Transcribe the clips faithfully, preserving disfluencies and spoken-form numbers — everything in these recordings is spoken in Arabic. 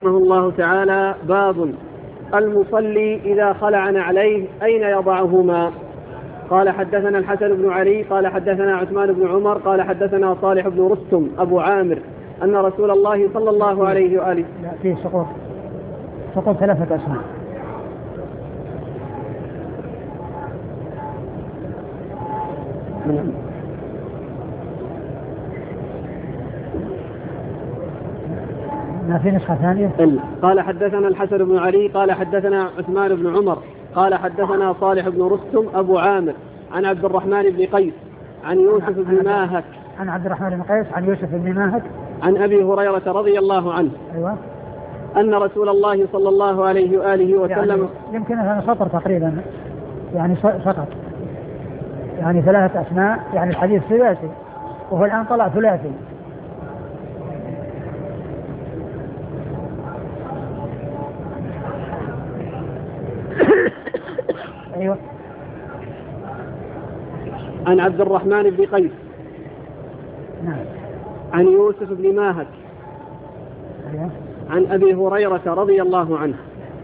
رحمه الله تعالى. باب المصلي إذا خلع نعليه أين يضعهما؟ قال حدثنا الحسن بن علي قال حدثنا عثمان بن عمر قال حدثنا صالح بن رستم أبو عامر أن رسول الله صلى الله عليه وآله لا فيه سقوط سقوط ثلاثة أسماء. ما في نسخة ثانية. قال حدثنا الحسن بن علي قال حدثنا عثمان بن عمر قال حدثنا صالح بن رستم أبو عامر عن عبد الرحمن بن قيس عن يوسف بن ماهك عن عبد الرحمن بن قيس عن يوسف بن ماهك عن أبي هريرة رضي الله عنه أيوة. أن رسول الله صلى الله عليه وآله وسلم يعني يمكن هذا سطر تقريبا يعني سقط يعني ثلاثة أسماء يعني الحديث ثلاثي وهو الآن طلع ثلاثي. أيوة. عن عبد الرحمن بن قيس نعم. عن يوسف بن ماهك أيوة. عن أبي هريرة رضي الله عنه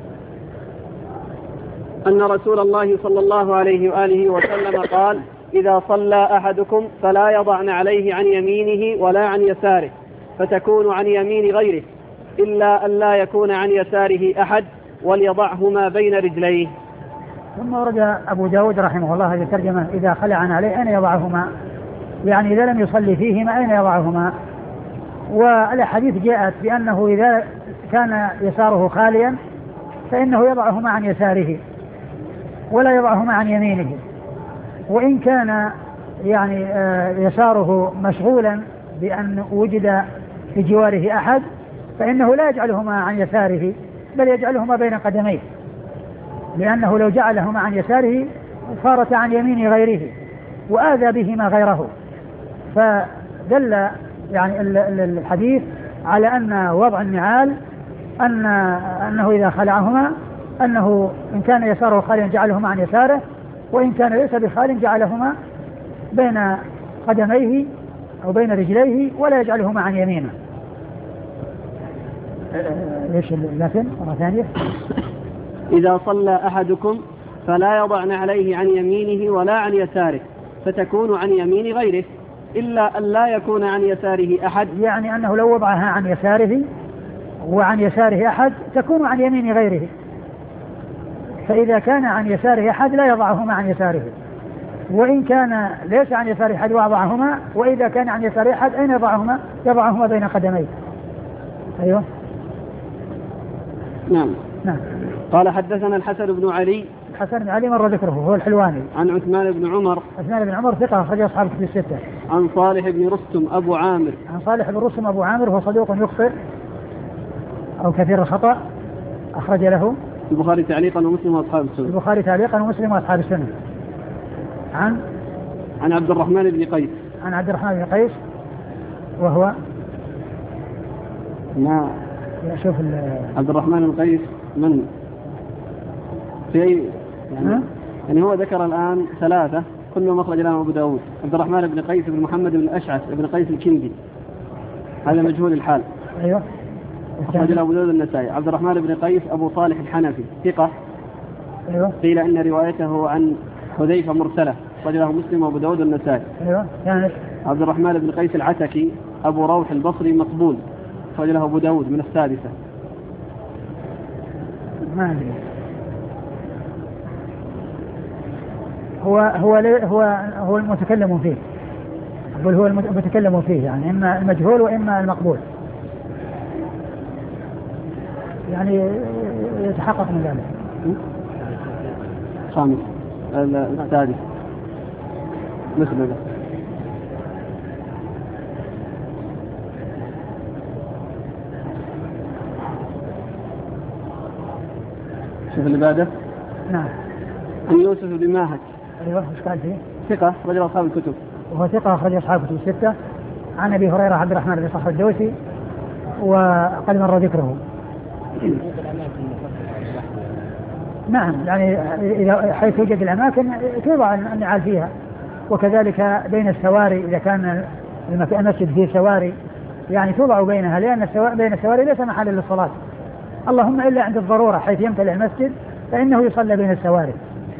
أن رسول الله صلى الله عليه وآله وسلم قال: إذا صلى أحدكم فلا يضعن عليه عن يمينه ولا عن يساره فتكون عن يمين غيره إلا أن لا يكون عن يساره أحد وليضعهما بين رجليه. ثم ورد أبو داود رحمه الله هذه الترجمة: إذا خلعن عليه أين يضعهما، يعني إذا لم يصلي فيهما أين يضعهما. والحديث جاءت بأنه إذا كان يساره خاليا فإنه يضعهما عن يساره ولا يضعهما عن يمينه، وإن كان يعني يساره مشغولا بأن وجد في جواره أحد فإنه لا يجعلهما عن يساره بل يجعلهما بين قدميه، لأنه لو جعلهما عن يساره صارت عن يمين غيره وآذى بهما غيره. فدل يعني الحديث على أن وضع النعال أن أنه إذا خلعهما أنه إن كان يساره خاليا جعلهما عن يساره، وإن كان ليس بخال جعلهما بين قدميه أو بين رجليه ولا يجعلهما عن يمينه. ليش اللكن مرة ثانية؟ إذا صلى أحدكم فلا يضعن عليه عن يمينه ولا عن يساره فتكون عن يمين غيره إلا أن لا يكون عن يساره أحد، يعني أنه لو وضعها عن يساره وعن يساره أحد تكون عن يمين غيره، فإذا كان عن يساره أحد لا يضعهما عن يساره، وإن كان ليس عن يساره أحد وضعهما، وإذا كان عن يساره أحد أين يضعهما؟ يضعهما بين قدميه. أيوه نعم نعم. قال حدثنا الحسن بن علي الحسن بن علي مر ذكره هو الحلواني عن عثمان بن عمر عثمان بن عمر ثقة أخرج أصحاب الكتب الستة. عن صالح بن رستم أبو عامر عن صالح بن رستم أبو عامر هو صدوق يخطئ أو كثير الخطأ أخرج له البخاري تعليقا ومسلم وأصحاب السنن البخاري تعليقا ومسلم وأصحاب السنن. عن عن عبد الرحمن بن قيس عن عبد الرحمن بن قيس وهو ما شوف عبد الرحمن بن قيس من في أي يعني, يعني هو ذكر الآن ثلاثة كلهم أخرج لهم أبو داود: عبد الرحمن بن قيس بن محمد بن الأشعث بن قيس الكندي هذا مجهول الحال. أيوه. أخرج له أبو داود النسائي. عبد الرحمن بن قيس أبو صالح الحنفي ثقة. أيوه. قيل إن روايته عن حذيفة مرسلة أخرج له مسلم وأبو داود النسائي. أيوه. يعني عبد الرحمن بن قيس العتكي أبو روح البصري مقبول أخرج له أبو داود من السادسة. ما أدري هو هو هو هو المتكلم فيه، أقول هو المتكلم فيه يعني إما المجهول وإما المقبول، يعني يتحقق من ذلك. خامس السادس مثل هذا. شوف اللي بعده. نعم. عن يوسف بن ماهك. أيوه. إيش قال فيه؟ ثقة رجل أصحاب الكتب. وهو ثقة أخرج أصحاب الكتب الستة. عن أبي هريرة عبد الرحمن بن صخر الدوسي وقد مر ذكره. نعم يعني إذا حيث توجد الأماكن توضع النعال فيها، وكذلك بين السواري إذا كان المسجد فيه سواري يعني توضع بينها، لأن السوا... بين السواري ليس محل للصلاة اللهم إلا عند الضرورة حيث يمتلئ المسجد فإنه يصلى بين السواري.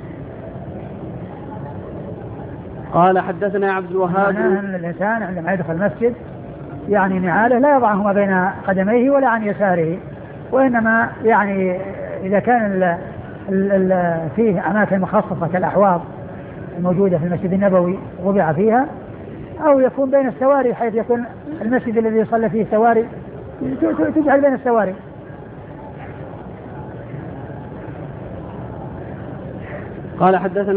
قال حدثنا عبد الوهاب. معناه أن الإنسان عندما يدخل المسجد يعني نعاله لا يضعهما بين قدميه ولا عن يساره، وإنما يعني إذا كان ال ال ال فيه أماكن مخصصة كالأحواض الموجودة في المسجد النبوي وضع فيها، أو يكون بين السواري حيث يكون المسجد الذي يصلى فيه سواري تجعل بين السواري. قال حدثنا